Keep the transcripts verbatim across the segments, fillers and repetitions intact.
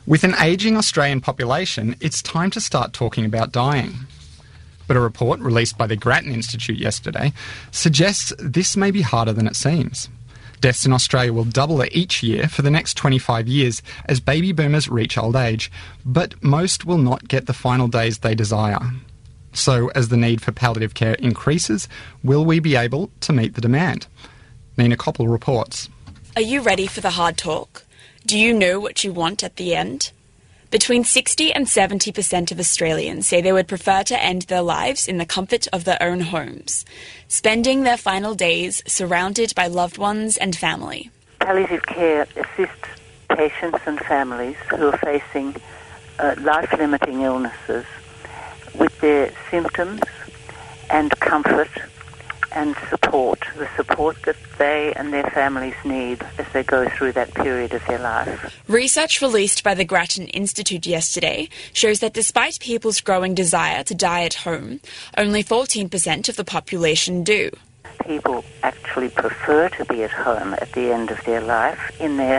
With an ageing Australian population, it's time to start talking about dying. But a report released by the Grattan Institute yesterday suggests this may be harder than it seems. Deaths in Australia will double each year for the next twenty-five years as baby boomers reach old age, but most will not get the final days they desire. So, as the need for palliative care increases, will we be able to meet the demand? Nina Koppel reports. Are you ready for the hard talk? Do you know what you want at the end? Between sixty and seventy percent of Australians say they would prefer to end their lives in the comfort of their own homes, spending their final days surrounded by loved ones and family. Palliative care assists patients and families who are facing uh, life-limiting illnesses with their symptoms and comfort and support, the support that they and their families need as they go through that period of their life. Research released by the Grattan Institute yesterday shows that despite people's growing desire to die at home, only fourteen percent of the population do. People actually prefer to be at home at the end of their life in their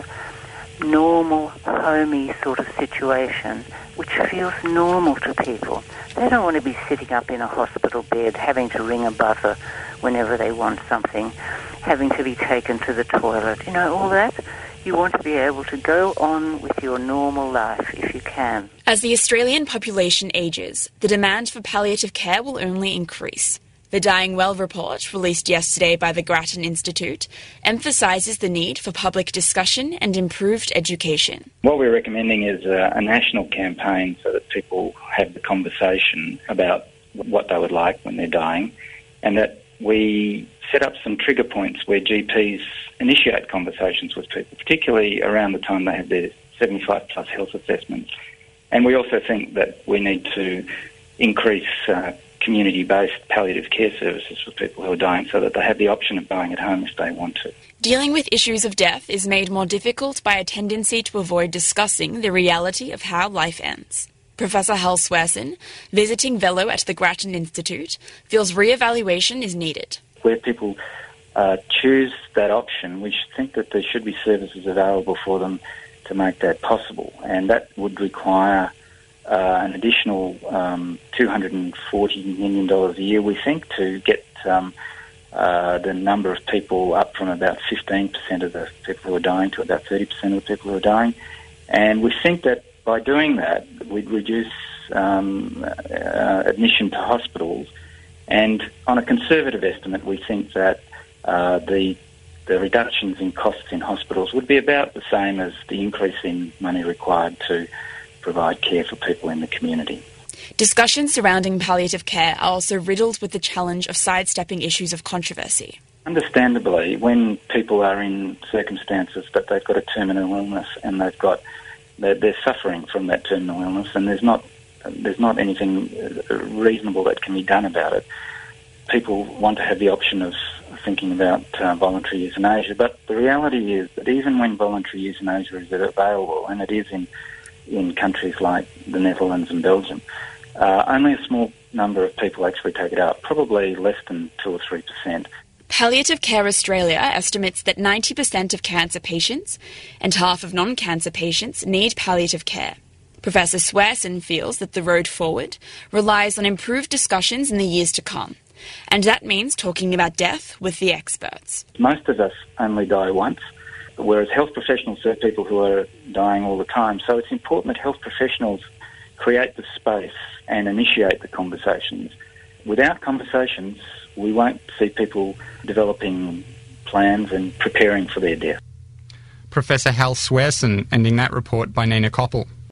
normal, homey sort of situation, which feels normal to people. They don't want to be sitting up in a hospital bed, having to ring a buzzer whenever they want something, having to be taken to the toilet, you know, all that. You want to be able to go on with your normal life if you can. As the Australian population ages, the demand for palliative care will only increase. The Dying Well report, released yesterday by the Grattan Institute, emphasises the need for public discussion and improved education. What we're recommending is a, a national campaign so that people have the conversation about what they would like when they're dying, and that we set up some trigger points where G Ps initiate conversations with people, particularly around the time they have their seventy-five plus health assessments. And we also think that we need to increase uh, community-based palliative care services for people who are dying so that they have the option of dying at home if they want to. Dealing with issues of death is made more difficult by a tendency to avoid discussing the reality of how life ends. Professor Hal Swerson, visiting fellow at the Grattan Institute, feels re-evaluation is needed. Where people uh, choose that option, we should think that there should be services available for them to make that possible, and that would require uh, an additional um, two hundred forty million dollars a year, we think, to get um, uh, the number of people up from about fifteen percent of the people who are dying to about thirty percent of the people who are dying. And we think that by doing that, we'd reduce um, uh, admission to hospitals, and on a conservative estimate, we think that uh, the the reductions in costs in hospitals would be about the same as the increase in money required to provide care for people in the community. Discussions surrounding palliative care are also riddled with the challenge of sidestepping issues of controversy. Understandably, when people are in circumstances that they've got a terminal illness and they've got they're, they're suffering from that terminal illness, and there's not there's not anything reasonable that can be done about it, people want to have the option of thinking about uh, voluntary euthanasia. But the reality is that even when voluntary euthanasia is available, and it is in in countries like the Netherlands and Belgium, uh, only a small number of people actually take it up, probably less than two or three percent. Palliative Care Australia estimates that ninety percent of cancer patients and half of non-cancer patients need palliative care. Professor Swerson feels that the road forward relies on improved discussions in the years to come, and that means talking about death with the experts. Most of us only die once, whereas health professionals serve people who are dying all the time. So it's important that health professionals create the space and initiate the conversations. Without conversations, we won't see people developing plans and preparing for their death. Professor Hal Swerson ending that report by Nina Koppel.